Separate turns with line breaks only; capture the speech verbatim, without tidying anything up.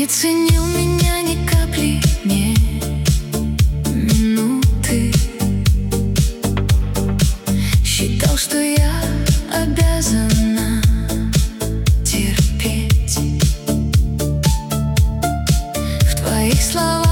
ценил меня ни капли, не минуты. Считал, что я обязана терпеть. В твоих словах